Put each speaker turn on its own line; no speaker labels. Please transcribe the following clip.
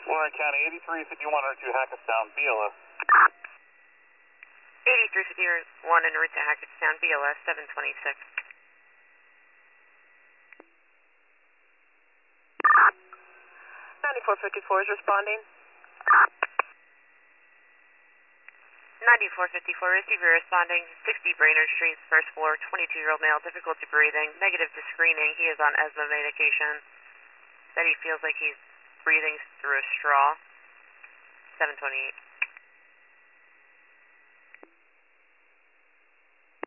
Warren County, 8351 or 2 Hackettstown, BLS.
8351 en route to Hackettstown, BLS 726.
9454 is responding.
9454, receiver responding, 60 Brainerd Street, first floor, 22-year-old male, difficulty breathing, negative to screening. He is on asthma medication. Said he feels like he's breathing through a straw. 728.